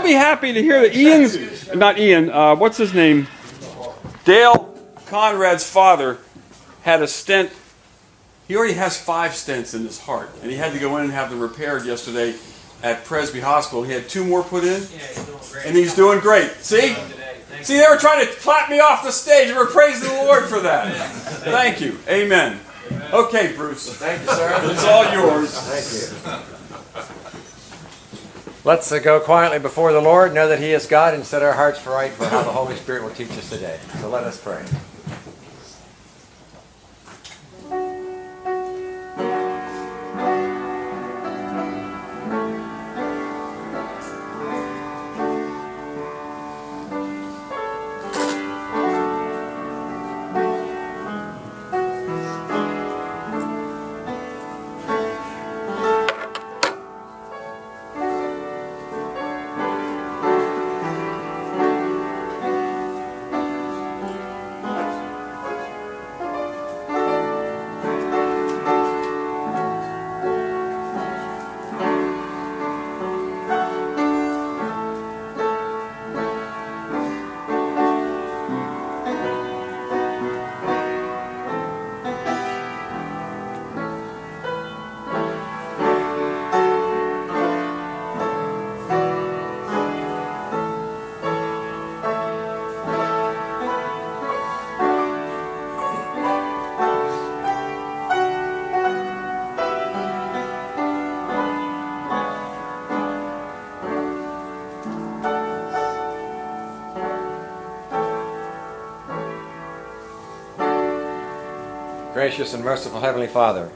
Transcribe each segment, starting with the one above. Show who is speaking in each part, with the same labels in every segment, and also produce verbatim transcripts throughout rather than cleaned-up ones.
Speaker 1: be happy to hear that Ian's, not Ian, uh, what's his name? Dale Conrad's father had a stent. He already has five stents in his heart, and he had to go in and have them repaired yesterday at Presby Hospital. He had two more put in,
Speaker 2: Yeah, he's doing great.
Speaker 1: and he's doing great. See? See, they were trying to clap me off the stage. We're praising the Lord for that. Thank you. Amen. Okay, Bruce.
Speaker 3: Thank you, sir.
Speaker 1: It's all yours.
Speaker 3: Thank you. Let's uh, go quietly before the Lord, know that He is God, and set our hearts right for how the Holy Spirit will teach us today. So let us pray. Gracious and merciful Heavenly Father,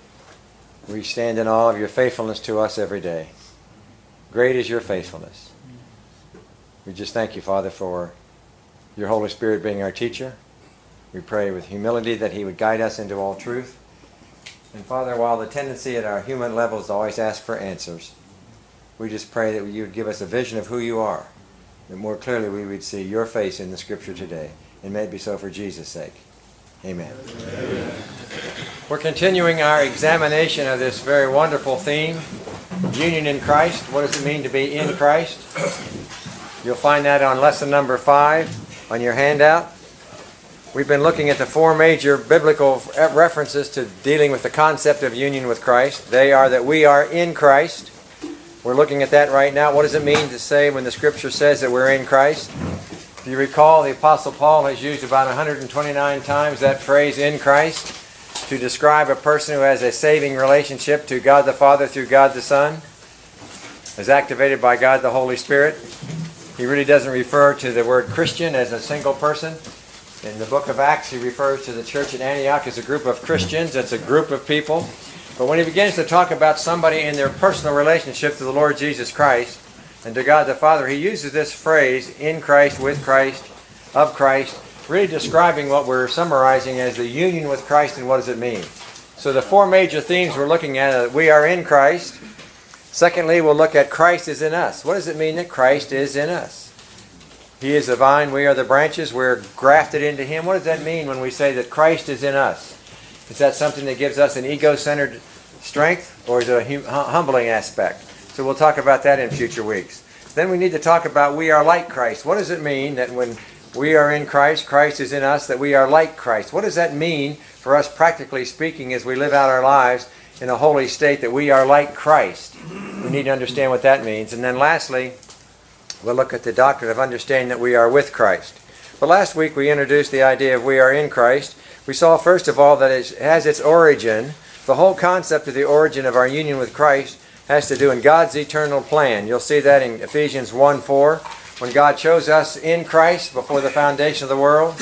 Speaker 3: we stand in awe of your faithfulness to us every day. Great is your faithfulness. We just thank you, Father, for your Holy Spirit being our teacher. We pray with humility that He would guide us into all truth. And Father, while the tendency at our human level is to always ask for answers, we just pray that you would give us a vision of who you are, that more clearly we would see your face in the Scripture today. And may it be so for Jesus' sake. Amen. Amen. We're continuing our examination of this very wonderful theme, union in Christ. What does it mean to be in Christ? You'll find that on lesson number five on your handout. We've been looking at the four major biblical references to dealing with the concept of union with Christ. They are that we are in Christ. We're looking at that right now. What does it mean to say when the Scripture says that we're in Christ? If you recall, the Apostle Paul has used about one hundred twenty-nine times that phrase, in Christ, to describe a person who has a saving relationship to God the Father through God the Son, is activated by God the Holy Spirit. He really doesn't refer to the word Christian as a single person. In the book of Acts, he refers to the church at Antioch as a group of Christians. It's a group of people. But when he begins to talk about somebody in their personal relationship to the Lord Jesus Christ and to God the Father, he uses this phrase, in Christ, with Christ, of Christ, really describing what we're summarizing as the union with Christ and what does it mean. So the four major themes we're looking at are that we are in Christ. Secondly, we'll look at Christ is in us. What does it mean that Christ is in us? He is the vine, we are the branches, we're grafted into Him. What does that mean when we say that Christ is in us? Is that something that gives us an ego-centered strength, or is it a hum- humbling aspect? So we'll talk about that in future weeks. Then we need to talk about we are like Christ. What does it mean that when we are in Christ, Christ is in us, that we are like Christ? What does that mean for us practically speaking as we live out our lives in a holy state, that we are like Christ? We need to understand what that means. And then lastly, we'll look at the doctrine of understanding that we are with Christ. But last week we introduced the idea of we are in Christ. We saw first of all that it has its origin. The whole concept of the origin of our union with Christ has to do in God's eternal plan. You'll see that in Ephesians one four. When God chose us in Christ before the foundation of the world.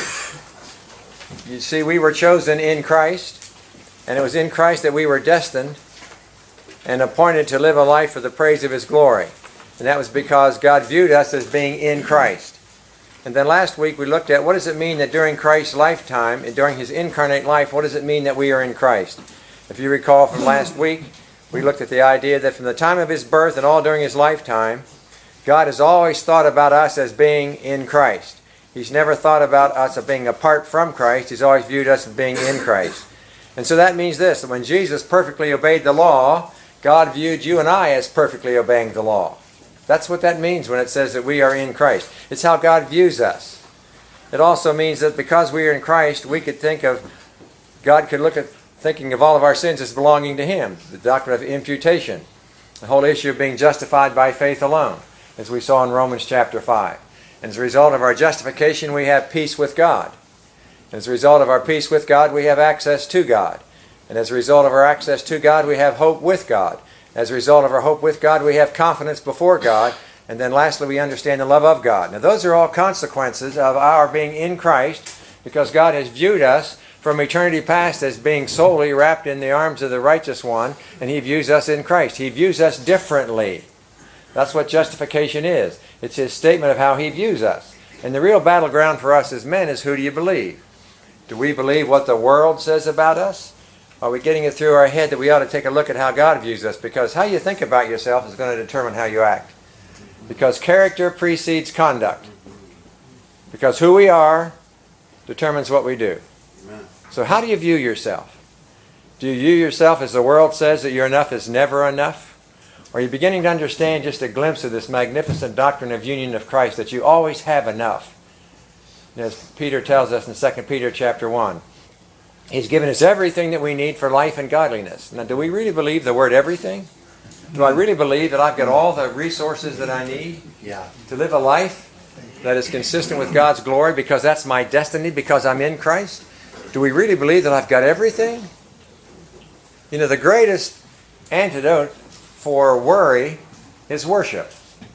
Speaker 3: You see, we were chosen in Christ. And it was in Christ that we were destined and appointed to live a life for the praise of His glory. And that was because God viewed us as being in Christ. And then last week we looked at what does it mean that during Christ's lifetime, and during His incarnate life, what does it mean that we are in Christ? If you recall from last week, we looked at the idea that from the time of His birth and all during His lifetime, God has always thought about us as being in Christ. He's never thought about us as being apart from Christ. He's always viewed us as being in Christ. And so that means this, that when Jesus perfectly obeyed the law, God viewed you and I as perfectly obeying the law. That's what that means when it says that we are in Christ. It's how God views us. It also means that because we are in Christ, we could think of, God could look at thinking of all of our sins as belonging to Him. The doctrine of imputation. The whole issue of being justified by faith alone, as we saw in Romans chapter five. And as a result of our justification, we have peace with God. And as a result of our peace with God, we have access to God. And as a result of our access to God, we have hope with God. As a result of our hope with God, we have confidence before God. And then lastly, we understand the love of God. Now those are all consequences of our being in Christ, because God has viewed us from eternity past as being solely wrapped in the arms of the righteous one, and He views us in Christ. He views us differently. That's what justification is. It's His statement of how He views us. And the real battleground for us as men is, who do you believe? Do we believe what the world says about us? Are we getting it through our head that we ought to take a look at how God views us? Because how you think about yourself is going to determine how you act. Because character precedes conduct. Because who we are determines what we do. Amen. So how do you view yourself? Do you view yourself as the world says that your enough is never enough? Or are you beginning to understand just a glimpse of this magnificent doctrine of union of Christ, that you always have enough? As Peter tells us in Second Peter chapter one, He's given us everything that we need for life and godliness. Now, do we really believe the word everything? Do I really believe that I've got all the resources that I need
Speaker 2: yeah.
Speaker 3: to live a life that is consistent with God's glory, because that's my destiny, because I'm in Christ? Do we really believe that I've got everything? You know, the greatest antidote for worry is worship.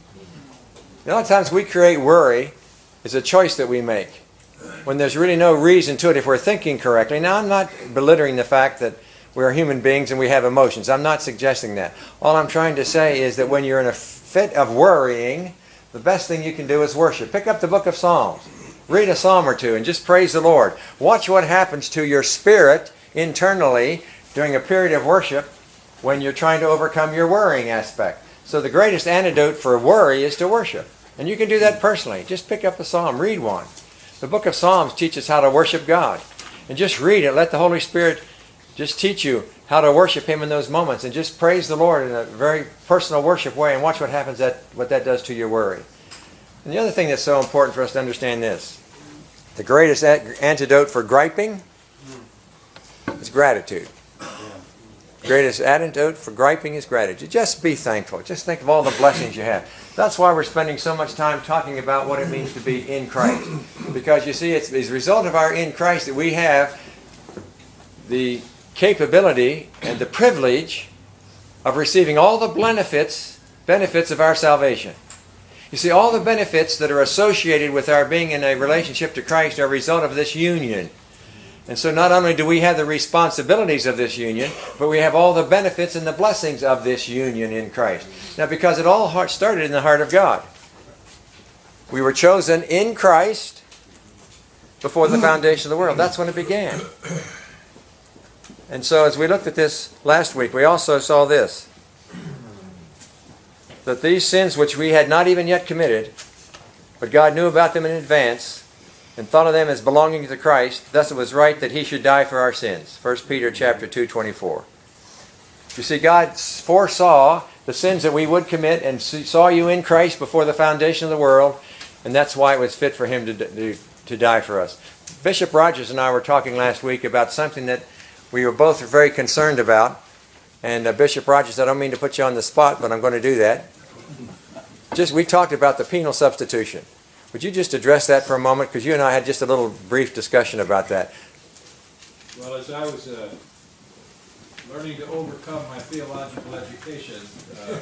Speaker 3: A lot of times we create worry as a choice that we make, when there's really no reason to it if we're thinking correctly. Now, I'm not belittling the fact that we are human beings and we have emotions. I'm not suggesting that. All I'm trying to say is that when you're in a fit of worrying, the best thing you can do is worship. Pick up the book of Psalms. Read a psalm or two and just praise the Lord. Watch what happens to your spirit internally during a period of worship when you're trying to overcome your worrying aspect. So the greatest antidote for worry is to worship. And you can do that personally. Just pick up a psalm. Read one. The book of Psalms teaches how to worship God. And just read it. Let the Holy Spirit just teach you how to worship Him in those moments. And just praise the Lord in a very personal worship way. And watch what happens, that, what that does to your worry. And the other thing that's so important for us to understand this. The greatest antidote for griping is gratitude. The greatest antidote for griping is gratitude. Just be thankful. Just think of all the blessings you have. That's why we're spending so much time talking about what it means to be in Christ. Because you see, it's as a result of our in Christ that we have the capability and the privilege of receiving all the benefits, benefits of our salvation. You see, all the benefits that are associated with our being in a relationship to Christ are a result of this union. And so not only do we have the responsibilities of this union, but we have all the benefits and the blessings of this union in Christ. Now, because it all started in the heart of God. We were chosen in Christ before the foundation of the world. That's when it began. And so as we looked at this last week, we also saw this. That these sins which we had not even yet committed, but God knew about them in advance, and thought of them as belonging to Christ, thus it was right that He should die for our sins. First Peter chapter two, twenty-four. You see, God foresaw the sins that we would commit and saw you in Christ before the foundation of the world, and that's why it was fit for Him to, to, to die for us. Bishop Rogers and I were talking last week about something that we were both very concerned about. And uh, Bishop Rogers, I don't mean to put you on the spot, but I'm going to do that. Just we talked about the penal substitution. Would you just address that for a moment? Because you and I had just a little brief discussion about that.
Speaker 4: Well, as I was uh, learning to overcome my theological education, uh,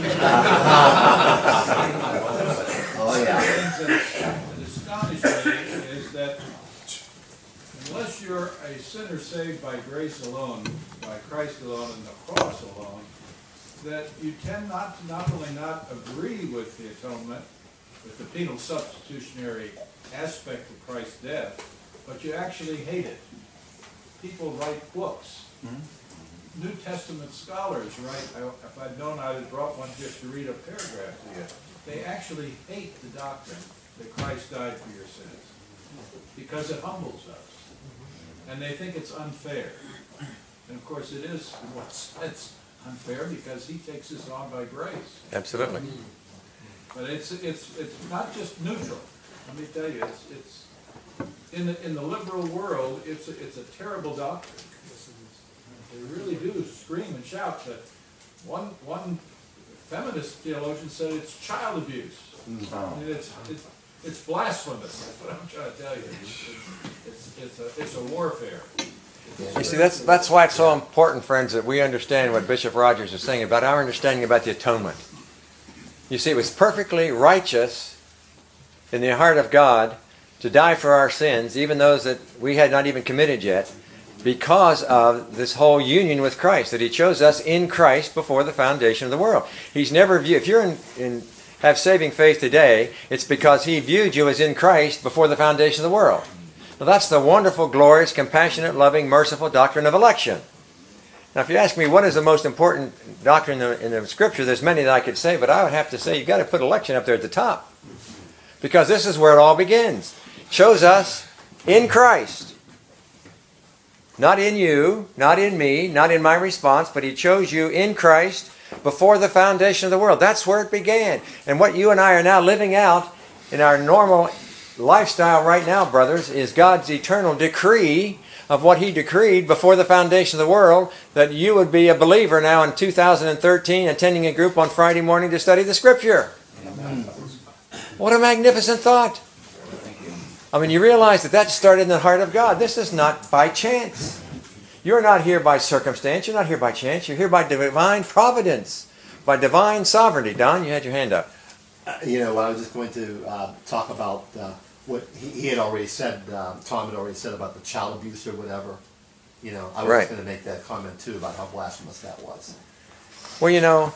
Speaker 2: oh yeah.
Speaker 4: What astonished me is that unless you're a sinner saved by grace alone, by Christ alone, and the cross alone, that you tend not to not only not agree with the atonement, with the penal substitutionary aspect of Christ's death, but you actually hate it. People write books. Mm-hmm. New Testament scholars write, I, if I'd known I'd have brought one just to read a paragraph to you. They actually hate the doctrine that Christ died for your sins because it humbles us. And they think it's unfair. And of course it is, in one sense, unfair because He takes us on by grace.
Speaker 3: Absolutely.
Speaker 4: But it's, it's, it's not just neutral. Let me tell you, it's, it's, in the, in the liberal world, it's, a- it's a terrible doctrine. They really do scream and shout, but one, one feminist theologian said it's child abuse. I mean, it's, it's, it's blasphemous, that's what I'm trying to tell you. It's, it's, it's a, it's a warfare.
Speaker 3: You see, that's, that's why it's so important, friends, that we understand what Bishop Rogers is saying about our understanding about the atonement. You see, it was perfectly righteous in the heart of God to die for our sins, even those that we had not even committed yet, because of this whole union with Christ, that He chose us in Christ before the foundation of the world. He's never viewed, if you're in, in have saving faith today, it's because He viewed you as in Christ before the foundation of the world. Now that's the wonderful, glorious, compassionate, loving, merciful doctrine of election. Now if you ask me what is the most important doctrine in the, in the Scripture, there's many that I could say, but I would have to say you've got to put election up there at the top. Because this is where it all begins. Chose us in Christ. Not in you, not in me, not in my response, but He chose you in Christ before the foundation of the world. That's where it began. And what you and I are now living out in our normal lifestyle right now, brothers, is God's eternal decree of what He decreed before the foundation of the world, that you would be a believer now in two thousand thirteen, attending a group on Friday morning to study the Scripture. Amen. What a magnificent thought. I mean, you realize that that started in the heart of God. This is not by chance. You're not here by circumstance. You're not here by chance. You're here by divine providence, by divine sovereignty. Don, you had your hand up.
Speaker 2: Uh, you know, I was just going to uh, talk about uh, what he, he had already said, uh, Tom had already said about the child abuse or whatever. You know, I was
Speaker 3: Right.
Speaker 2: just going to make that comment too about how blasphemous that was.
Speaker 3: Well, you know,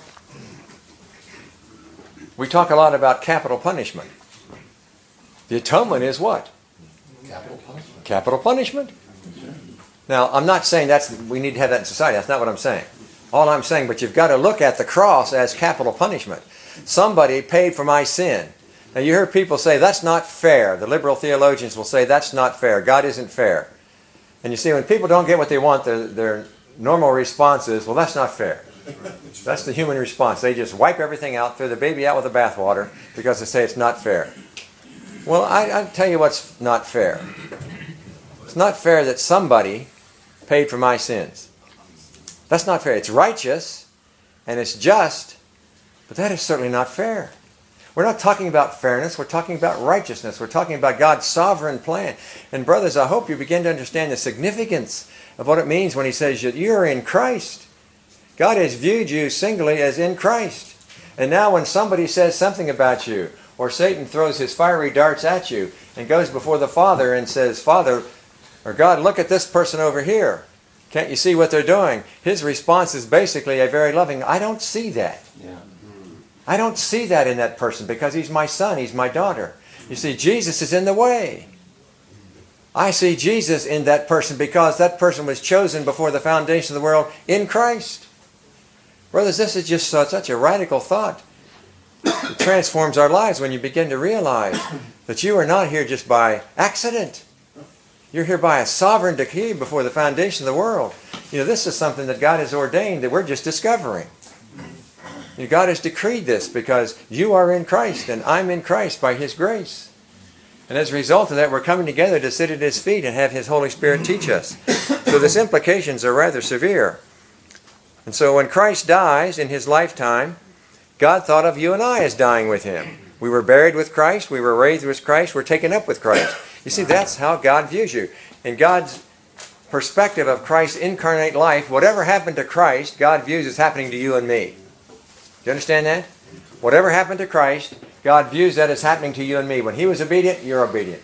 Speaker 3: we talk a lot about capital punishment. The atonement is what?
Speaker 2: Capital punishment.
Speaker 3: Capital punishment. Now, I'm not saying that's we need to have that in society. That's not what I'm saying. All I'm saying, but you've got to look at the cross as capital punishment. Somebody paid for my sin. Now, you hear people say, that's not fair. The liberal theologians will say, that's not fair. God isn't fair. And you see, when people don't get what they want, their, their normal response is, well, that's not fair. That's the human response. They just wipe everything out, throw the baby out with the bathwater, because they say it's not fair. Well, I, I'll tell you what's not fair. It's not fair that somebody paid for my sins. That's not fair. It's righteous and it's just, but that is certainly not fair. We're not talking about fairness. We're talking about righteousness. We're talking about God's sovereign plan. And brothers, I hope you begin to understand the significance of what it means when He says that you're in Christ. God has viewed you singly as in Christ. And now when somebody says something about you, or Satan throws his fiery darts at you and goes before the Father and says, Father, or God, look at this person over here. Can't you see what they're doing? His response is basically a very loving, I don't see that.
Speaker 2: Yeah.
Speaker 3: I don't see that in that person because he's my son, he's my daughter. You see, Jesus is in the way. I see Jesus in that person because that person was chosen before the foundation of the world in Christ. Brothers, this is just so, such a radical thought. It transforms our lives when you begin to realize that you are not here just by accident. You're here by a sovereign decree before the foundation of the world. You know, this is something that God has ordained that we're just discovering. You know, God has decreed this because you are in Christ and I'm in Christ by His grace. And as a result of that, we're coming together to sit at His feet and have His Holy Spirit teach us. So these implications are rather severe. And so when Christ dies in His lifetime, God thought of you and I as dying with Him. We were buried with Christ, we were raised with Christ, we're taken up with Christ. You see, that's how God views you. In God's perspective of Christ's incarnate life, whatever happened to Christ, God views as happening to you and me. Do you understand that? Whatever happened to Christ, God views that as happening to you and me. When He was obedient, you're obedient.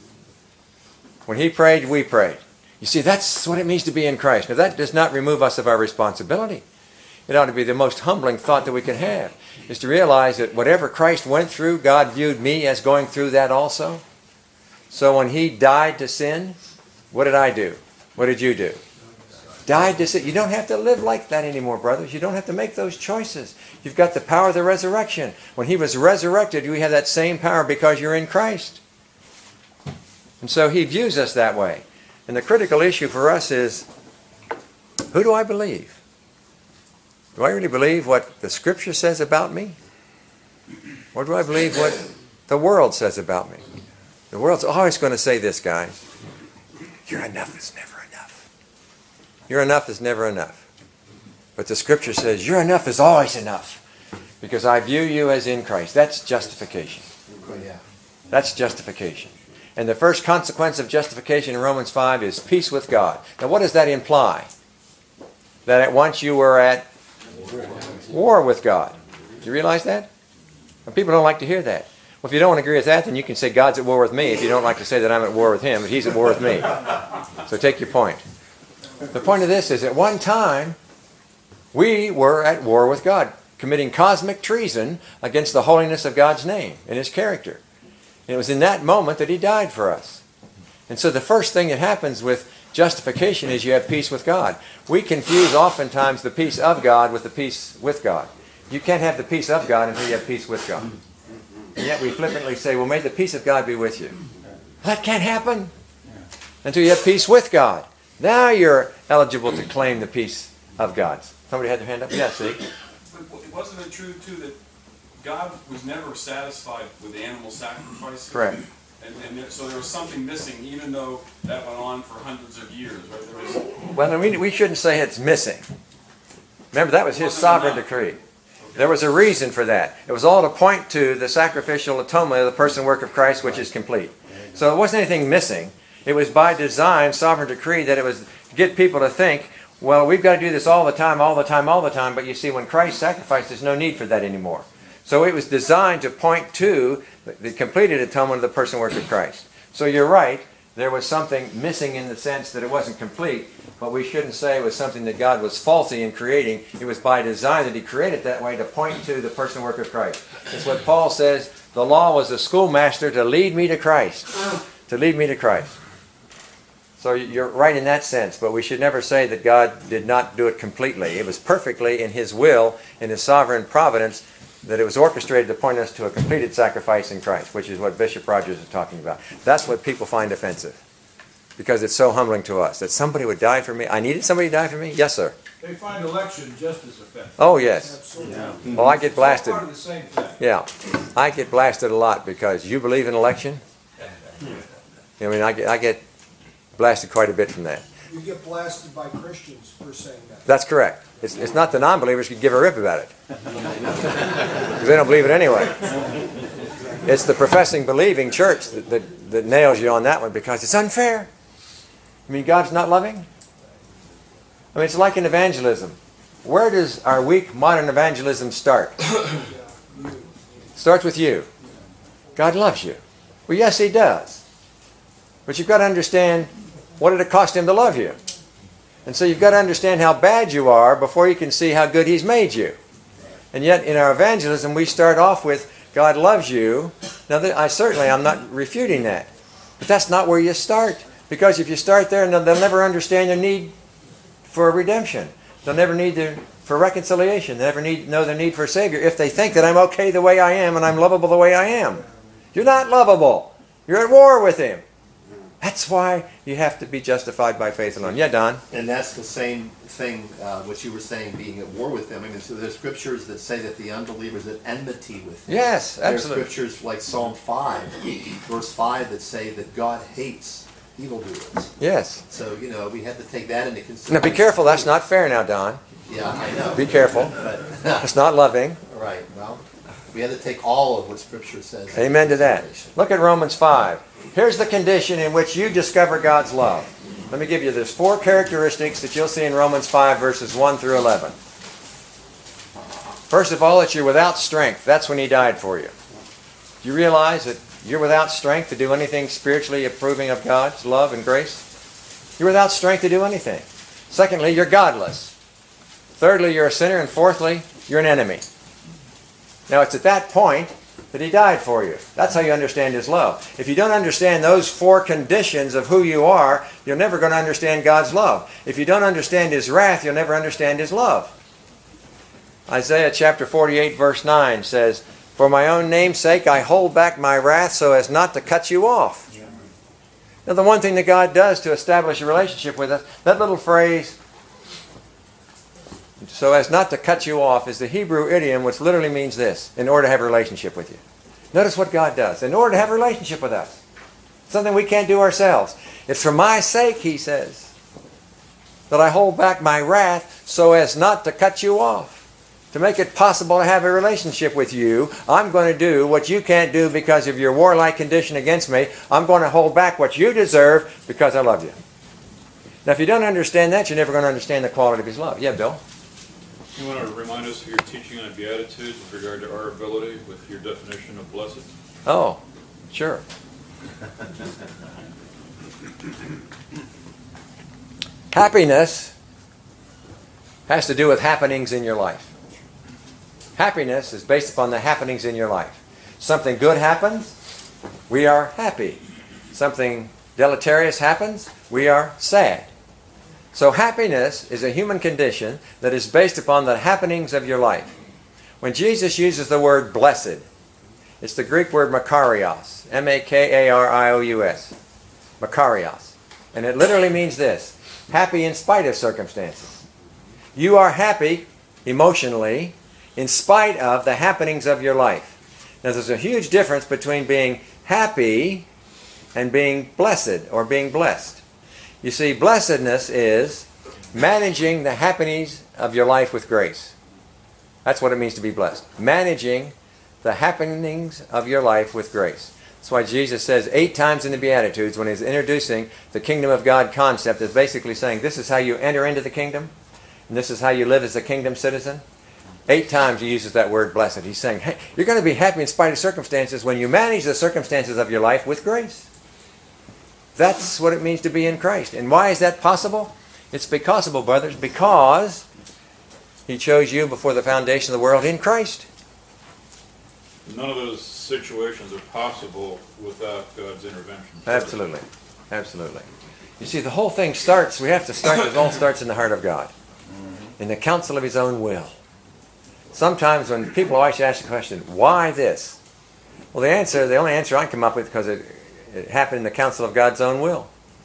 Speaker 3: When He prayed, we prayed. You see, that's what it means to be in Christ. Now, that does not remove us of our responsibility. It ought to be the most humbling thought that we can have, is to realize that whatever Christ went through, God viewed me as going through that also. So when He died to sin, what did I do? What did you do? Died to sin. You don't have to live like that anymore, brothers. You don't have to make those choices. You've got the power of the resurrection. When He was resurrected, you have that same power because you're in Christ. And so He views us that way. And the critical issue for us is, who do I believe? Do I really believe what the Scripture says about me? Or do I believe what the world says about me? The world's always going to say this, guys. Your enough is never enough. Your enough is never enough. But the Scripture says your enough is always enough. Because I view you as in Christ. That's justification.
Speaker 2: Yeah.
Speaker 3: That's justification. And the first consequence of justification in Romans five is peace with God. Now what does that imply? That at once you were at war with God. Do you realize that? And people don't like to hear that. Well, if you don't agree with that, then you can say God's at war with me. If you don't like to say that I'm at war with Him, but He's at war with me. So take your point. The point of this is at one time, we were at war with God, committing cosmic treason against the holiness of God's name and His character. And it was in that moment that He died for us. And so the first thing that happens with justification is you have peace with God. We confuse oftentimes the peace of God with the peace with God. You can't have the peace of God until you have peace with God. And yet we flippantly say, well, may the peace of God be with you. That can't happen until you have peace with God. Now you're eligible to claim the peace of God. Somebody had their hand up? Yes, see?
Speaker 1: But wasn't it true, too, that God was never satisfied with animal sacrifices?
Speaker 3: Correct.
Speaker 1: And, and there, so there was something missing, even though that went on for hundreds of years, right? There was,
Speaker 3: Well, we, we shouldn't say it's missing. Remember, that was His sovereign decree. There was a reason for that. It was all to point to the sacrificial atonement of the person work of Christ, which is complete. So it wasn't anything missing. It was by design, sovereign decree, that it was to get people to think, well, we've got to do this all the time, all the time, all the time. But you see, when Christ sacrificed, there's no need for that anymore. So it was designed to point to the completed atonement of the person work of Christ. So you're right. There was something missing in the sense that it wasn't complete, but we shouldn't say it was something that God was faulty in creating. It was by design that He created that way to point to the person work of Christ. It's what Paul says, the law was a schoolmaster to lead me to Christ. To lead me to Christ. So you're right in that sense, but we should never say that God did not do it completely. It was perfectly in His will, in His sovereign providence, that it was orchestrated to point us to a completed sacrifice in Christ, which is what Bishop Rogers is talking about. That's what people find offensive, because it's so humbling to us that somebody would die for me. I needed somebody to die for me? Yes, sir.
Speaker 4: They find election just as offensive.
Speaker 3: Oh, yes.
Speaker 4: Yeah.
Speaker 3: Well, I get blasted.
Speaker 4: Part of the same thing.
Speaker 3: Yeah. I get blasted a lot because you believe in election? I mean, I get, I get blasted quite a bit from that.
Speaker 5: You get blasted by Christians for saying that.
Speaker 3: That's correct. It's, it's not the non-believers who give a rip about it. Because they don't believe it anyway. It's the professing, believing church that, that, that nails you on that one because it's unfair. I mean, God's not loving? I mean, it's like in evangelism. Where does our weak modern evangelism start? It starts with you. God loves you. Well, yes, He does. But you've got to understand, what did it cost Him to love you? And so you've got to understand how bad you are before you can see how good He's made you. And yet in our evangelism we start off with, God loves you. Now I certainly, I'm not refuting that. But that's not where you start. Because if you start there, they'll never understand their need for redemption. They'll never need their, for reconciliation. They'll never need, know their need for a Savior if they think that I'm okay the way I am and I'm lovable the way I am. You're not lovable. You're at war with Him. That's why you have to be justified by faith alone. Yeah, Don?
Speaker 2: And that's the same thing, uh, what you were saying, being at war with them. I mean, so there's scriptures that say that the unbelievers are at enmity with them.
Speaker 3: Yes, absolutely.
Speaker 2: There's scriptures like Psalm five, verse five, that say that God hates evildoers.
Speaker 3: Yes.
Speaker 2: So, you know, we have to take that into consideration.
Speaker 3: Now be careful, that's not fair now, Don.
Speaker 2: Yeah, I know.
Speaker 3: Be careful.
Speaker 2: But,
Speaker 3: That's not loving.
Speaker 2: right, well, we have to take all of what Scripture says.
Speaker 3: Amen to that. Look at Romans five. Here's the condition in which you discover God's love. Let me give you this four characteristics that you'll see in Romans five, verses one through eleven. First of all, that you're without strength. That's when He died for you. Do you realize that you're without strength to do anything spiritually approving of God's love and grace? You're without strength to do anything. Secondly, you're godless. Thirdly, you're a sinner. And fourthly, you're an enemy. Now, it's at that point that He died for you. That's how you understand His love. If you don't understand those four conditions of who you are, you're never going to understand God's love. If you don't understand His wrath, you'll never understand His love. Isaiah chapter forty-eight, verse nine says, "For my own name's sake I hold back my wrath so as not to cut you off." Now, the one thing that God does to establish a relationship with us, that little phrase, so as not to cut you off is the Hebrew idiom, which literally means this: in order to have a relationship with you. Notice what God does. In order to have a relationship with us. Something we can't do ourselves. It's for my sake, he says, that I hold back my wrath so as not to cut you off. To make it possible to have a relationship with you, I'm going to do what you can't do because of your warlike condition against me. I'm going to hold back what you deserve because I love you. Now, if you don't understand that, you're never going to understand the quality of his love. Yeah, Bill?
Speaker 6: You want to remind us of your teaching on Beatitudes with regard to our ability with your definition of blessed?
Speaker 3: Oh, sure. Happiness has to do with happenings in your life. Happiness is based upon the happenings in your life. Something good happens, we are happy. Something deleterious happens, we are sad. So happiness is a human condition that is based upon the happenings of your life. When Jesus uses the word blessed, it's the Greek word makarios, M A K A R I O U S, makarios. And it literally means this: happy in spite of circumstances. You are happy emotionally in spite of the happenings of your life. Now, there's a huge difference between being happy and being blessed or being blessed. You see, blessedness is managing the happenings of your life with grace. That's what it means to be blessed. Managing the happenings of your life with grace. That's why Jesus says eight times in the Beatitudes, when he's introducing the kingdom of God concept, is basically saying this is how you enter into the kingdom, and this is how you live as a kingdom citizen. Eight times he uses that word blessed. He's saying, hey, you're going to be happy in spite of circumstances when you manage the circumstances of your life with grace. That's what it means to be in Christ. And why is that possible? It's possible, brothers, because he chose you before the foundation of the world in Christ.
Speaker 6: None of those situations are possible without God's intervention.
Speaker 3: Absolutely. Absolutely. You see, the whole thing starts, we have to start, it all starts in the heart of God. In the counsel of his own will. Sometimes when people always ask the question, why this? Well, the answer, the only answer I can come up with is because it, it happened in the counsel of God's own will.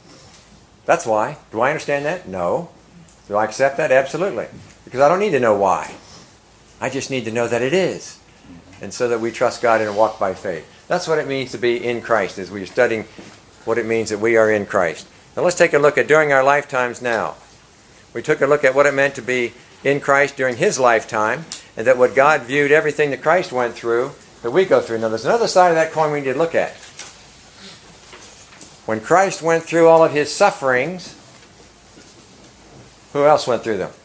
Speaker 3: That's why. Do I understand that? No. Do I accept that? Absolutely. Because I don't need to know why. I just need to know that it is. And so that we trust God and walk by faith. That's what it means to be in Christ, as we're studying what it means that we are in Christ. Now let's take a look at during our lifetimes now. We took a look at what it meant to be in Christ during his lifetime, and that what God viewed everything that Christ went through, that we go through. Now there's another side of that coin we need to look at. When Christ went through all of his sufferings, who else went through them?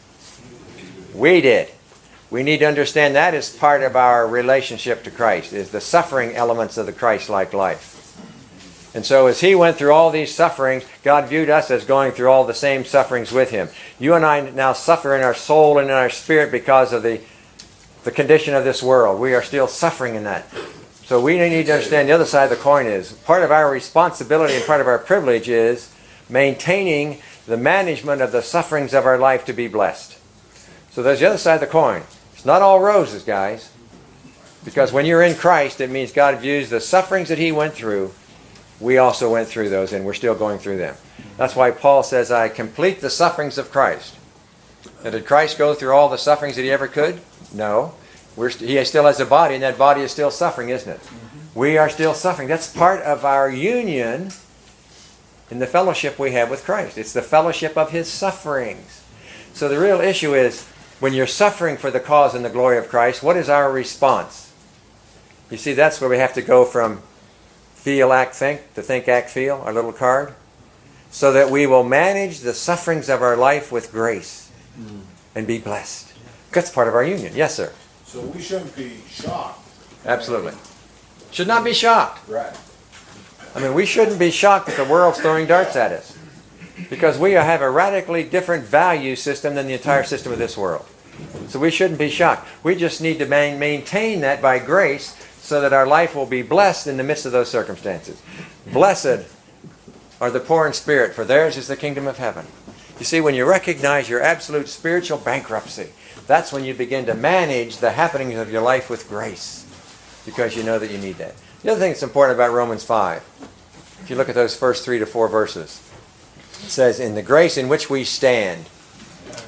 Speaker 3: We did. We need to understand that as part of our relationship to Christ, is the suffering elements of the Christ-like life. And so as he went through all these sufferings, God viewed us as going through all the same sufferings with him. You and I now suffer in our soul and in our spirit because of the, the condition of this world. We are still suffering in that. So we need to understand the other side of the coin is, part of our responsibility and part of our privilege is maintaining the management of the sufferings of our life to be blessed. So there's the other side of the coin. It's not all roses, guys. Because when you're in Christ, it means God views the sufferings that he went through. We also went through those, and we're still going through them. That's why Paul says, I complete the sufferings of Christ. Now, did Christ go through all the sufferings that he ever could? No. We're st- he still has a body, and that body is still suffering, isn't it? Mm-hmm. We are still suffering. That's part of our union in the fellowship we have with Christ. It's the fellowship of his sufferings. So the real issue is, when you're suffering for the cause and the glory of Christ, what is our response? You see, that's where we have to go from feel, act, think, to think, act, feel, our little card, so that we will manage the sufferings of our life with grace and be blessed. That's part of our union. Yes, sir.
Speaker 7: So we shouldn't be shocked.
Speaker 3: Absolutely. Should not be shocked.
Speaker 7: Right.
Speaker 3: I mean, we shouldn't be shocked that the world's throwing darts at us, because we have a radically different value system than the entire system of this world. So we shouldn't be shocked. We just need to man- maintain that by grace, so that our life will be blessed in the midst of those circumstances. Blessed are the poor in spirit, for theirs is the kingdom of heaven. You see, when you recognize your absolute spiritual bankruptcy, that's when you begin to manage the happenings of your life with grace, because you know that you need that. The other thing that's important about Romans five, if you look at those first three to four verses, it says, in the grace in which we stand.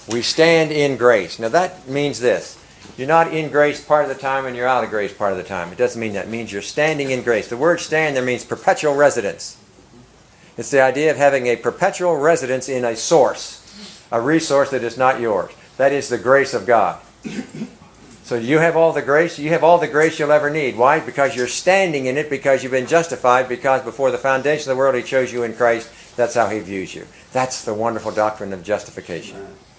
Speaker 3: We stand in grace. Now that means this. You're not in grace part of the time and you're out of grace part of the time. It doesn't mean that. It means you're standing in grace. The word stand there means perpetual residence. It's the idea of having a perpetual residence in a source, a resource that is not yours. That is the grace of God. So you have all the grace. You have all the grace you'll ever need. Why? Because you're standing in it, because you've been justified, because before the foundation of the world He chose you in Christ. That's how He views you. That's the wonderful doctrine of justification.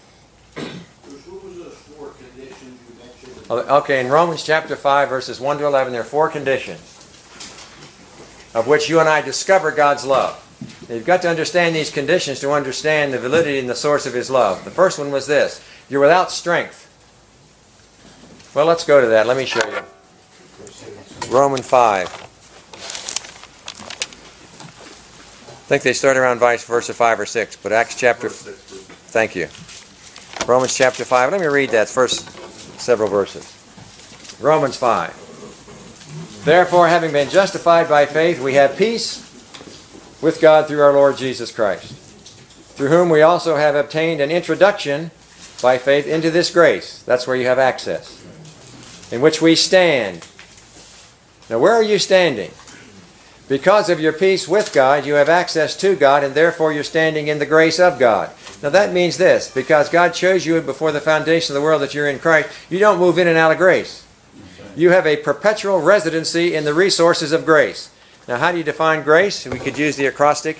Speaker 3: Okay, in Romans chapter five, verses one to eleven, there are four conditions of which you and I discover God's love. Now, you've got to understand these conditions to understand the validity and the source of His love. The first one was this: you're without strength. Well, let's go to that. Let me show you. Romans five. I think they start around vice versa five or six, but Acts chapter... Thank you. Romans chapter five. Let me read that first several verses. Romans five. Therefore, having been justified by faith, we have peace with God through our Lord Jesus Christ, through whom we also have obtained an introduction by faith into this grace. That's where you have access, in which we stand. Now, where are you standing? Because of your peace with God, you have access to God, and therefore you're standing in the grace of God. Now that means this: because God chose you before the foundation of the world that you're in Christ, you don't move in and out of grace. You have a perpetual residency in the resources of grace. Now, how do you define grace? We could use the acrostic: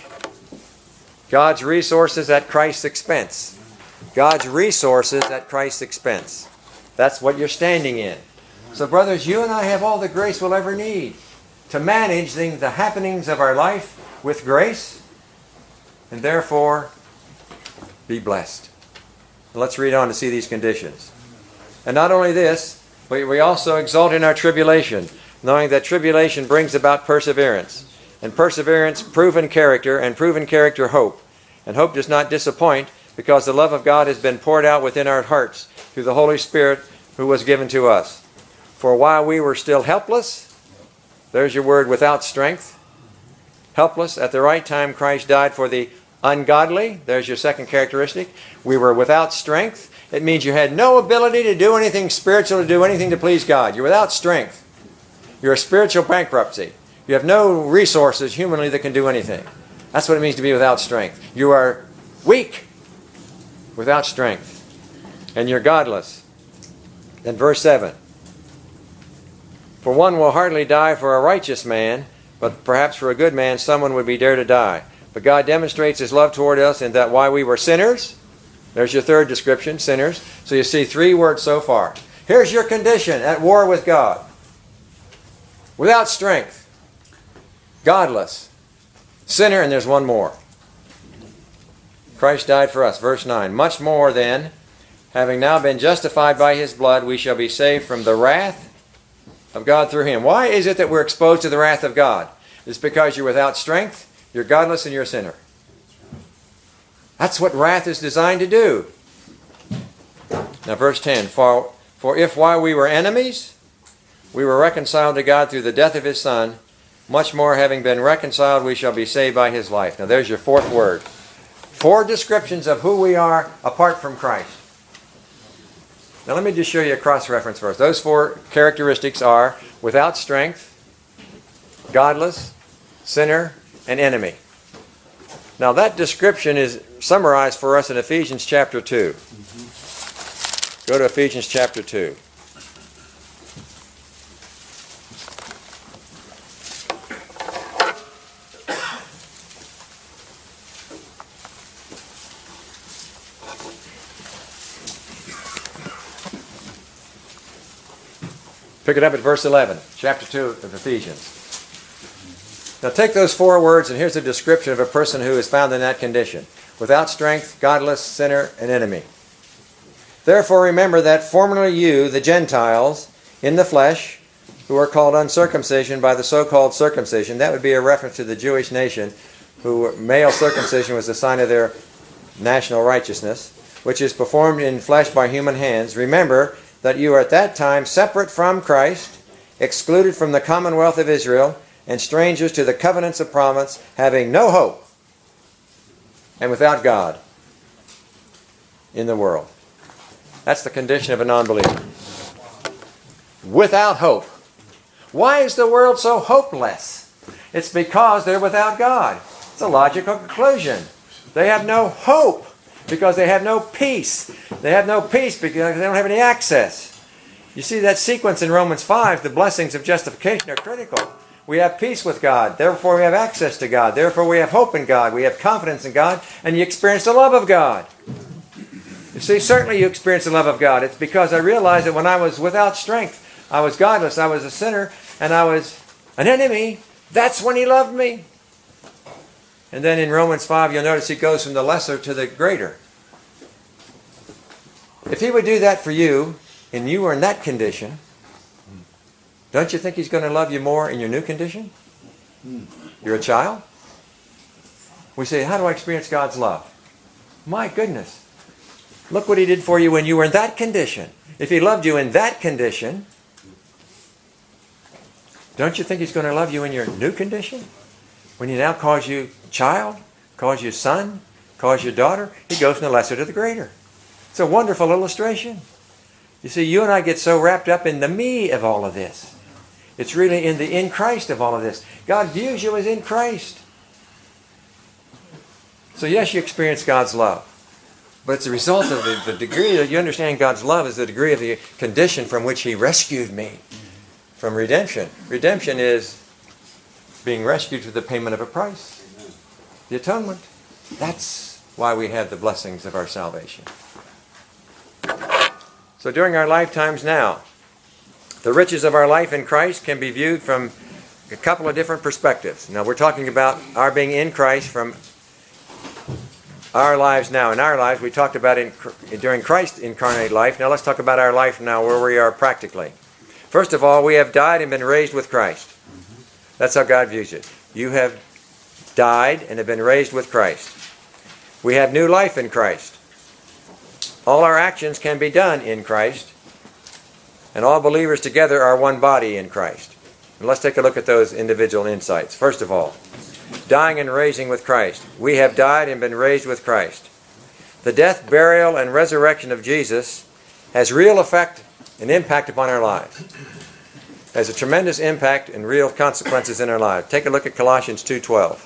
Speaker 3: God's resources at Christ's expense. God's resources at Christ's expense. That's what you're standing in. So, brothers, you and I have all the grace we'll ever need to manage the, the happenings of our life with grace, and therefore be blessed. Let's read on to see these conditions. And not only this, but we also exult in our tribulation, knowing that tribulation brings about perseverance, and perseverance proven character, and proven character hope. And hope does not disappoint, because the love of God has been poured out within our hearts through the Holy Spirit who was given to us. For while we were still helpless, there's your word, without strength, helpless, at the right time Christ died for the ungodly. There's your second characteristic. We were without strength. It means you had no ability to do anything spiritual, to do anything to please God. You're without strength. You're a spiritual bankruptcy. You have no resources humanly that can do anything. That's what it means to be without strength. You are weak, without strength, and you're godless. Then verse seven. For one will hardly die for a righteous man, but perhaps for a good man someone would be dare to die. But God demonstrates His love toward us in that while we were sinners, there's your third description, sinners. So you see three words so far. Here's your condition: at war with God, without strength, godless, sinner, and there's one more. Christ died for us. Verse nine. Much more then, having now been justified by His blood, we shall be saved from the wrath of God through Him. Why is it that we're exposed to the wrath of God? It's because you're without strength, you're godless, and you're a sinner. That's what wrath is designed to do. Now verse ten. For, for if while we were enemies, we were reconciled to God through the death of His Son, much more having been reconciled, we shall be saved by His life. Now there's your fourth word. Four descriptions of who we are apart from Christ. Now let me just show you a cross-reference first. Those four characteristics are without strength, godless, sinner, and enemy. Now that description is summarized for us in Ephesians chapter two. Go to Ephesians chapter two. Pick it up at verse eleven, chapter two of Ephesians. Now take those four words, and here's a description of a person who is found in that condition: without strength, godless, sinner, and enemy. Therefore remember that formerly you, the Gentiles, in the flesh, who are called uncircumcision by the so-called circumcision. That would be a reference to the Jewish nation, who male circumcision was the sign of their national righteousness, which is performed in flesh by human hands. Remember that you are at that time separate from Christ, excluded from the commonwealth of Israel, and strangers to the covenants of promise, having no hope, and without God in the world. That's the condition of a non-believer. Without hope. Why is the world so hopeless? It's because they're without God. It's a logical conclusion. They have no hope because they have no peace. They have no peace because they don't have any access. You see that sequence in Romans five, the blessings of justification are critical. We have peace with God, therefore we have access to God, therefore we have hope in God, we have confidence in God, and you experience the love of God. You see, certainly you experience the love of God. It's because I realized that when I was without strength, I was godless, I was a sinner, and I was an enemy. That's when He loved me. And then in Romans five, you'll notice He goes from the lesser to the greater. If He would do that for you, and you were in that condition, don't you think He's going to love you more in your new condition? You're a child. We say, how do I experience God's love? My goodness. Look what He did for you when you were in that condition. If He loved you in that condition, don't you think He's going to love you in your new condition? When He now calls you child, calls you son, calls you daughter, He goes from the lesser to the greater. It's a wonderful illustration. You see, you and I get so wrapped up in the me of all of this. It's really in the in Christ of all of this. God views you as in Christ. So yes, you experience God's love. But it's a result of the, the degree that you understand God's love is the degree of the condition from which He rescued me. From redemption. Redemption is being rescued through the payment of a price. The atonement. That's why we have the blessings of our salvation. So during our lifetimes now, the riches of our life in Christ can be viewed from a couple of different perspectives. Now we're talking about our being in Christ from our lives now. In our lives, we talked about it in, during Christ's incarnate life. Now let's talk about our life now, where we are practically. First of all, we have died and been raised with Christ. That's how God views it. You have died and have been raised with Christ. We have new life in Christ. All our actions can be done in Christ. And all believers together are one body in Christ. And let's take a look at those individual insights. First of all, dying and raising with Christ. We have died and been raised with Christ. The death, burial, and resurrection of Jesus has real effect and impact upon our lives. Has a tremendous impact and real consequences in our lives. Take a look at Colossians two twelve.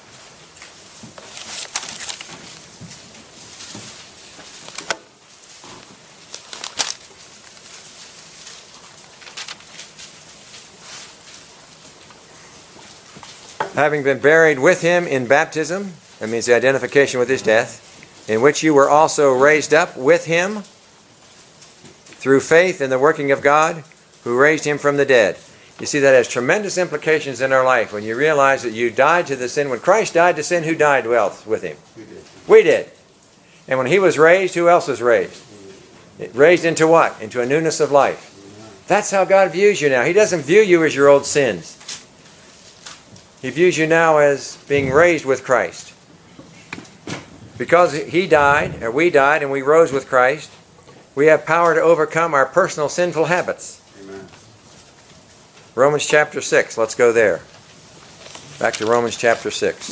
Speaker 3: Having been buried with Him in baptism, that means the identification with His death, in which you were also raised up with Him through faith in the working of God, who raised Him from the dead. You see, that has tremendous implications in our life when you realize that you died to the sin. When Christ died to sin, who died else with Him? We did. We did. And when He was raised, who else was raised? Raised into what? Into a newness of life. That's how God views you now. He doesn't view you as your old sins. He views you now as being raised with Christ. Because He died, or we died, and we rose with Christ, we have power to overcome our personal sinful habits. Amen. Romans chapter six, let's go there. Back to Romans chapter six.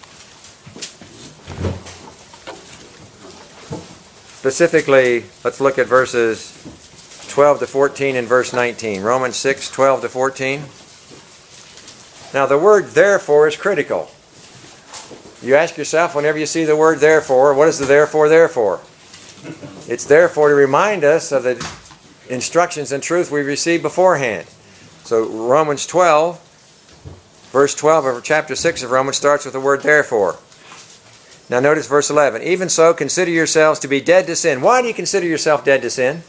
Speaker 3: Specifically, let's look at verses twelve to fourteen and verse nineteen. Romans six, twelve to fourteen. Now the word therefore is critical. You ask yourself whenever you see the word therefore, what is the therefore therefore? It's therefore to remind us of the instructions and truth we received beforehand. So Romans twelve, verse twelve of chapter six of Romans starts with the word therefore. Now notice verse eleven. Even so, consider yourselves to be dead to sin. Why do you consider yourself dead to sin?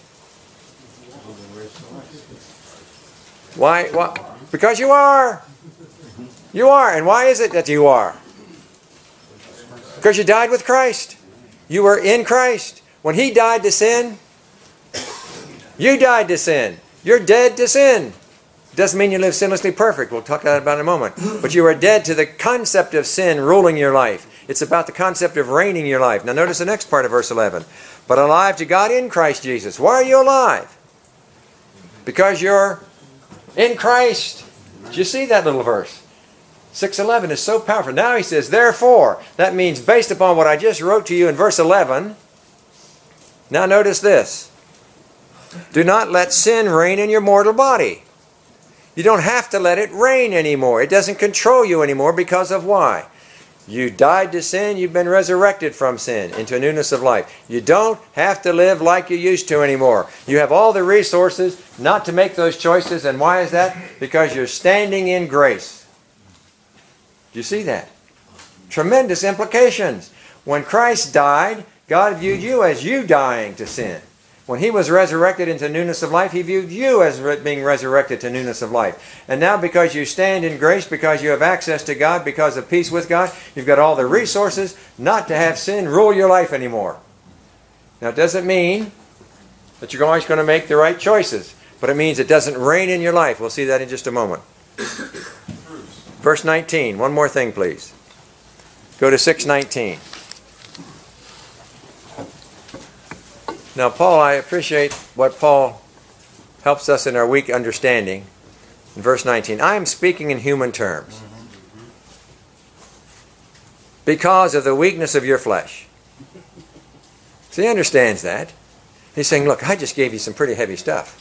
Speaker 3: Why? Why? Because you are. You are. And why is it that you are? Because you died with Christ. You were in Christ. When He died to sin, you died to sin. You're dead to sin. Doesn't mean you live sinlessly perfect. We'll talk about that in a moment. But you are dead to the concept of sin ruling your life. It's about the concept of reigning your life. Now notice the next part of verse eleven. But alive to God in Christ Jesus. Why are you alive? Because you're in Christ. Did you see that little verse? six eleven is so powerful. Now he says, therefore, that means based upon what I just wrote to you in verse eleven. Now notice this. Do not let sin reign in your mortal body. You don't have to let it reign anymore. It doesn't control you anymore because of why? You died to sin, you've been resurrected from sin into a newness of life. You don't have to live like you used to anymore. You have all the resources not to make those choices, and why is that? Because you're standing in grace. Do you see that? Tremendous implications. When Christ died, God viewed you as you dying to sin. When He was resurrected into newness of life, He viewed you as being resurrected to newness of life. And now because you stand in grace, because you have access to God, because of peace with God, you've got all the resources not to have sin rule your life anymore. Now it doesn't mean that you're always going to make the right choices, but it means it doesn't reign in your life. We'll see that in just a moment. Verse nineteen. One more thing, please. Go to six nineteen. Now, Paul, I appreciate what Paul helps us in our weak understanding. In verse nineteen, I am speaking in human terms because of the weakness of your flesh. So he understands that. He's saying, look, I just gave you some pretty heavy stuff.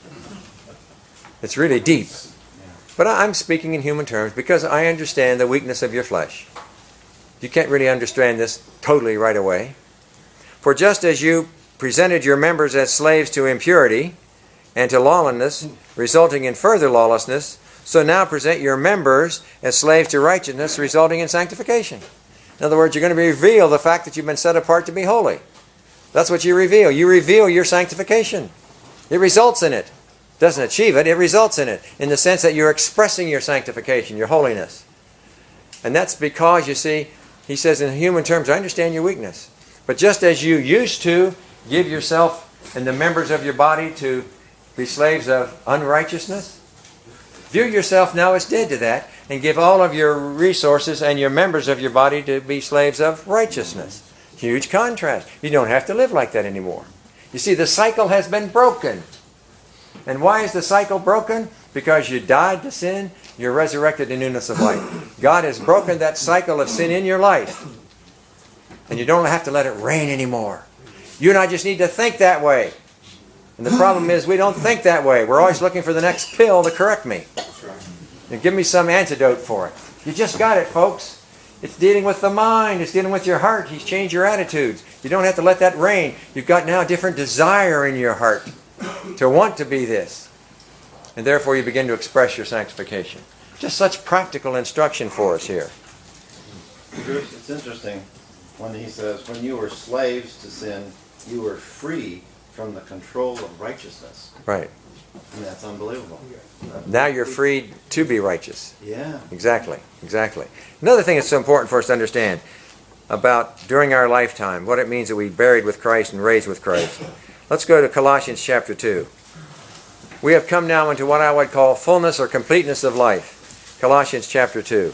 Speaker 3: It's really deep. But I'm speaking in human terms because I understand the weakness of your flesh. You can't really understand this totally right away. For just as you presented your members as slaves to impurity and to lawlessness, resulting in further lawlessness, so now present your members as slaves to righteousness, resulting in sanctification. In other words, you're going to reveal the fact that you've been set apart to be holy. That's what you reveal. You reveal your sanctification. It results in it. It doesn't achieve it, it results in it, in the sense that you're expressing your sanctification, your holiness. And that's because, you see, he says in human terms, I understand your weakness. But just as you used to give yourself and the members of your body to be slaves of unrighteousness, view yourself now as dead to that and give all of your resources and your members of your body to be slaves of righteousness. Huge contrast. You don't have to live like that anymore. You see, the cycle has been broken. And why is the cycle broken? Because you died to sin, you're resurrected in newness of life. God has broken that cycle of sin in your life. And you don't have to let it reign anymore. You and I just need to think that way. And the problem is we don't think that way. We're always looking for the next pill to correct me. And give me some antidote for it. You just got it, folks. It's dealing with the mind. It's dealing with your heart. He's changed your attitudes. You don't have to let that reign. You've got now a different desire in your heart to want to be this. And therefore you begin to express your sanctification. Just such practical instruction for us here.
Speaker 8: Bruce, it's interesting when he says, when you were slaves to sin, you were free from the control of righteousness.
Speaker 3: Right.
Speaker 8: And that's unbelievable.
Speaker 3: Now you're free to be righteous.
Speaker 8: Yeah.
Speaker 3: Exactly. Exactly. Another thing that's so important for us to understand about during our lifetime, what it means that we buried with Christ and raised with Christ. Let's go to Colossians chapter two. We have come now into what I would call fullness or completeness of life. Colossians chapter two.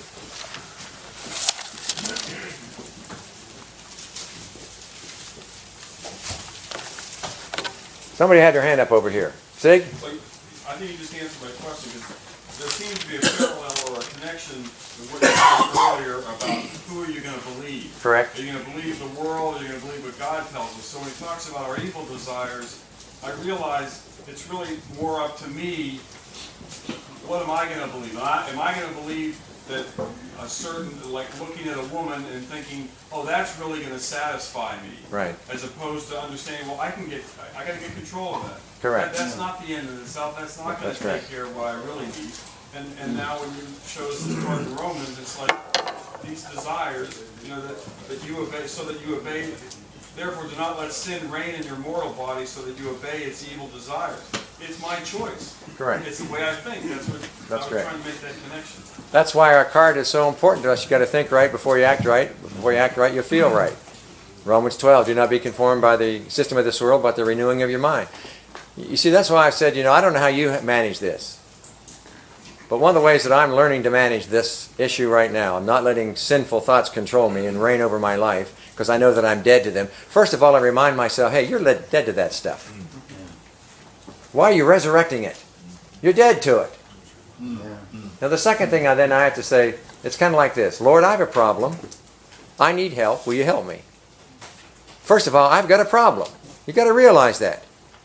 Speaker 3: Somebody had their hand up over here. Sig?
Speaker 6: Well, I think you just answered my question, because there seems to be a parallel or a connection with what you said earlier about who are you going to believe.
Speaker 3: Correct.
Speaker 6: Are you going to believe the world, or are you going to believe what God tells us? So when he talks about our evil desires, I realize it's really more up to me. What am I going to believe? Am I, am I going to believe that a certain, like looking at a woman and thinking, oh, that's really going to satisfy me,
Speaker 3: Right.
Speaker 6: as opposed to understanding, well, I can get, I, I got to get control of that.
Speaker 3: Correct.
Speaker 6: That, that's not the end of itself. That's not going
Speaker 3: That's
Speaker 6: to
Speaker 3: correct.
Speaker 6: take care of what I really need. And and now when you show us this part of Romans, it's like these desires, you know, that, that you obey, so that you obey. Therefore, do not let sin reign in your mortal body, so that you obey its evil desires. It's my choice.
Speaker 3: Correct.
Speaker 6: It's the way I think. That's what
Speaker 3: That's
Speaker 6: I was
Speaker 3: correct.
Speaker 6: trying to make that connection.
Speaker 3: That's why our card is so important to us. You've got to think right before you act right. Before you act right, you'll feel right. Romans twelve, do not be conformed by the system of this world, but the renewing of your mind. You see, that's why I said, you know, I don't know how you manage this. But one of the ways that I'm learning to manage this issue right now, I'm not letting sinful thoughts control me and reign over my life, because I know that I'm dead to them. First of all, I remind myself, hey, you're dead to that stuff. Why are you resurrecting it? You're dead to it. Now the second thing I then I have to say, it's kind of like this. Lord, I have a problem. I need help. Will you help me? First of all, I've got a problem. You've got to realize that.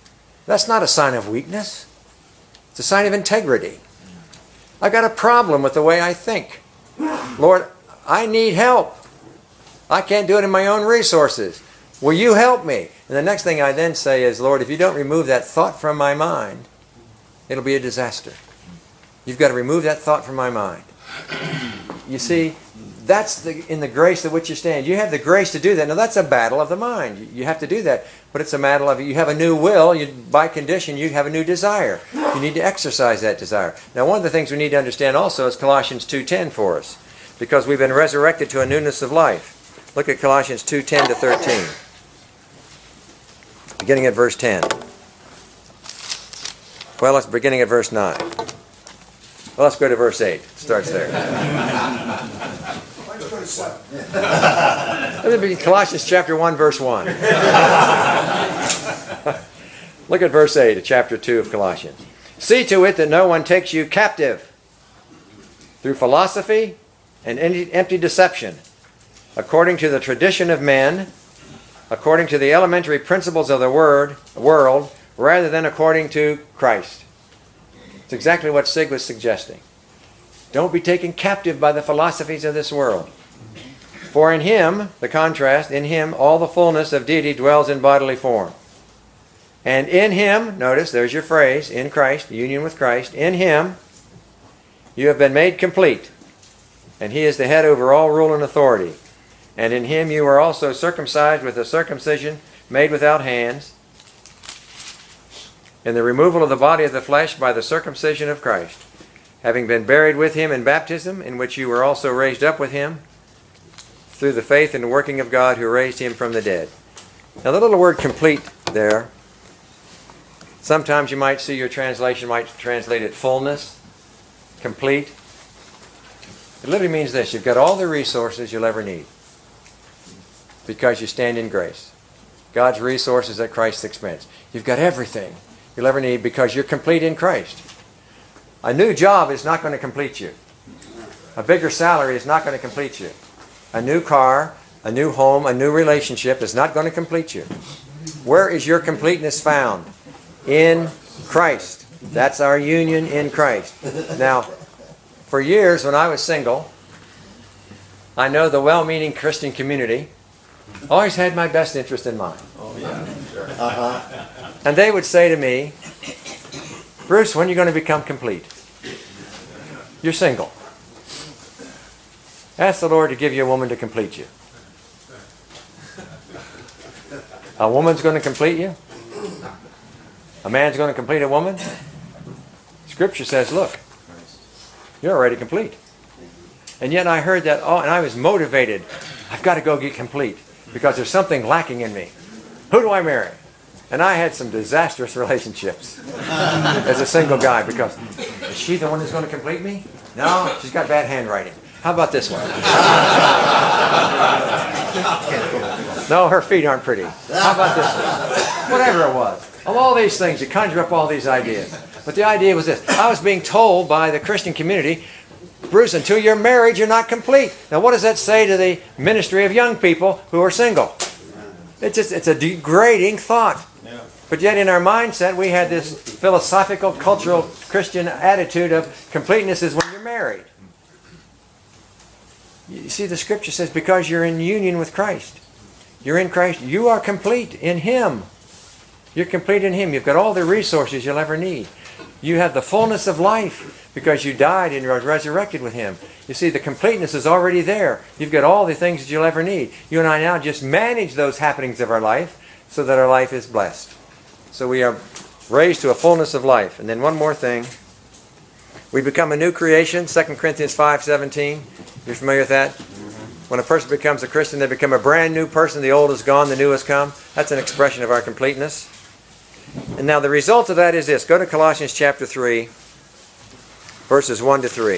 Speaker 3: That's not a sign of weakness. It's a sign of integrity. I've got a problem with the way I think. Lord, I need help. I can't do it in my own resources. Will you help me? And the next thing I then say is, Lord, if you don't remove that thought from my mind, it'll be a disaster. You've got to remove that thought from my mind. You see, that's the, in the grace of which you stand. You have the grace to do that. Now, that's a battle of the mind. You have to do that. But it's a battle of, you have a new will. You, by condition, you have a new desire. You need to exercise that desire. Now, one of the things we need to understand also is Colossians two ten for us. Because we've been resurrected to a newness of life. Look at Colossians two ten to thirteen. Beginning at verse ten. Well, it's beginning at verse nine. Well, let's go to verse eight. It starts there.
Speaker 5: Let's go to seven.
Speaker 3: Let me be Colossians chapter one, verse one. Look at verse eight of chapter two of Colossians. See to it that no one takes you captive through philosophy and empty deception, according to the tradition of men, according to the elementary principles of the word, world, rather than according to Christ. It's exactly what Sig was suggesting. Don't be taken captive by the philosophies of this world. For in Him, the contrast, in Him all the fullness of deity dwells in bodily form. And in Him, notice, there's your phrase, in Christ, union with Christ, in Him you have been made complete. And He is the head over all rule and authority. And in Him you are also circumcised with a circumcision made without hands, in the removal of the body of the flesh by the circumcision of Christ, having been buried with Him in baptism, in which you were also raised up with Him, through the faith and the working of God who raised Him from the dead. Now the little word complete there, sometimes you might see your translation might translate it fullness, complete. It literally means this: you've got all the resources you'll ever need because you stand in grace. God's resources at Christ's expense. You've got everything you'll ever need because you're complete in Christ. A new job is not going to complete you. A bigger salary is not going to complete you. A new car, a new home, a new relationship is not going to complete you. Where is your completeness found? In Christ. That's our union in Christ. Now, for years when I was single, I know the well-meaning Christian community always had my best interest in mind.
Speaker 2: Oh, yeah. Sure. Uh-huh.
Speaker 3: And they would say to me, Bruce, when are you going to become complete? You're single. Ask the Lord to give you a woman to complete you. A woman's going to complete you? A man's going to complete a woman? Scripture says, look, you're already complete. And yet I heard that, oh, and I was motivated. I've got to go get complete because there's something lacking in me. Who do I marry? And I had some disastrous relationships as a single guy because, is she the one who's going to complete me? No, she's got bad handwriting. How about this one? No, her feet aren't pretty. How about this one? Whatever it was. Of all these things, you conjure up all these ideas. But the idea was this. I was being told by the Christian community, Bruce, until you're married, you're not complete. Now, what does that say to the ministry of young people who are single? It's just, it's a degrading thought. Yeah. But yet in our mindset, we had this philosophical, cultural, Christian attitude of completeness is when you're married. You see, the Scripture says because you're in union with Christ. You're in Christ. You are complete in Him. You're complete in Him. You've got all the resources you'll ever need. You have the fullness of life because you died and were resurrected with Him. You see, the completeness is already there. You've got all the things that you'll ever need. You and I now just manage those happenings of our life so that our life is blessed. So we are raised to a fullness of life. And then one more thing. We become a new creation, Second Corinthians five seventeen. You're familiar with that? When a person becomes a Christian, they become a brand new person. The old is gone, the new has come. That's an expression of our completeness. And now the result of that is this. Go to Colossians chapter three, verses one to three.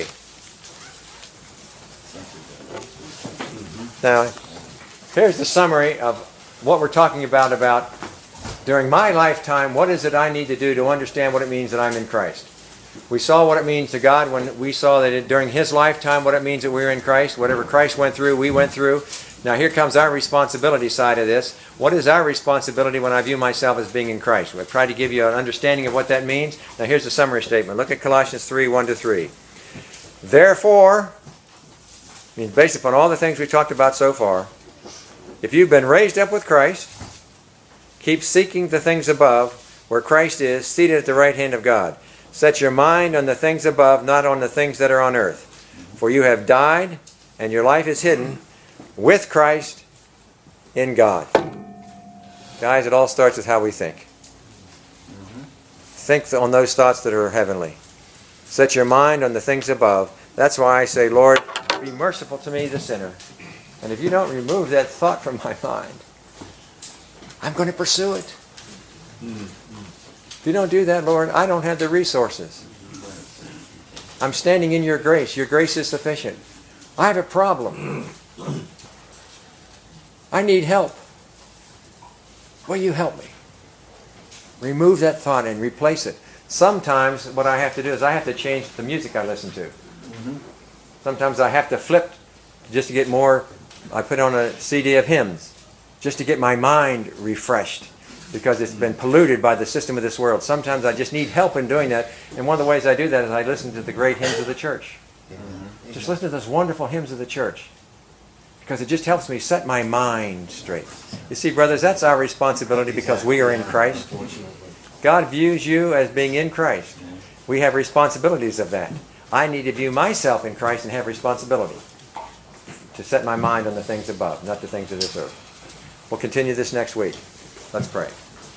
Speaker 3: Now, here's the summary of what we're talking about, about during my lifetime, what is it I need to do to understand what it means that I'm in Christ? We saw what it means to God when we saw that it, during His lifetime, what it means that we're in Christ. Whatever Christ went through, we went through. Now here comes our responsibility side of this. What is our responsibility when I view myself as being in Christ? We've tried to give you an understanding of what that means. Now here's the summary statement. Look at Colossians three, one to three. Therefore, I mean, based upon all the things we've talked about so far, if you've been raised up with Christ, keep seeking the things above, where Christ is, seated at the right hand of God. Set your mind on the things above, not on the things that are on earth. For you have died, and your life is hidden with Christ in God. Guys, it all starts with how we think. Mm-hmm. Think on those thoughts that are heavenly. Set your mind on the things above. That's why I say, Lord, be merciful to me, the sinner. And if you don't remove that thought from my mind, I'm going to pursue it. Mm-hmm. If you don't do that, Lord, I don't have the resources. I'm standing in your grace. Your grace is sufficient. I have a problem. I need help. Will you help me? Remove that thought and replace it. Sometimes what I have to do is I have to change the music I listen to. Mm-hmm. Sometimes I have to flip just to get more. I put on a C D of hymns just to get my mind refreshed because it's been polluted by the system of this world. Sometimes I just need help in doing that. And one of the ways I do that is I listen to the great hymns of the church. Mm-hmm. Just listen to those wonderful hymns of the church. Because it just helps me set my mind straight. You see, brothers, that's our responsibility because we are in Christ. God views you as being in Christ. We have responsibilities of that. I need to view myself in Christ and have responsibility to set my mind on the things above, not the things of this earth. We'll continue this next week. Let's pray.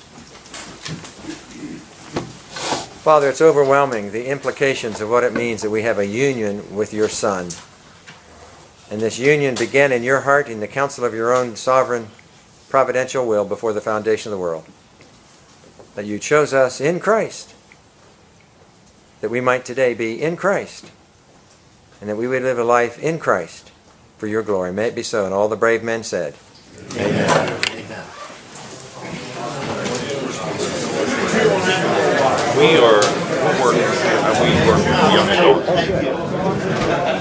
Speaker 3: Father, it's overwhelming, the implications of what it means that we have a union with your Son. And this union began in your heart in the counsel of your own sovereign, providential will before the foundation of the world. That you chose us in Christ, that we might today be in Christ, and that we would live a life in Christ for your glory. May it be so. And all the brave men said, Amen. Amen. Amen.
Speaker 9: We are working, we work with young adults.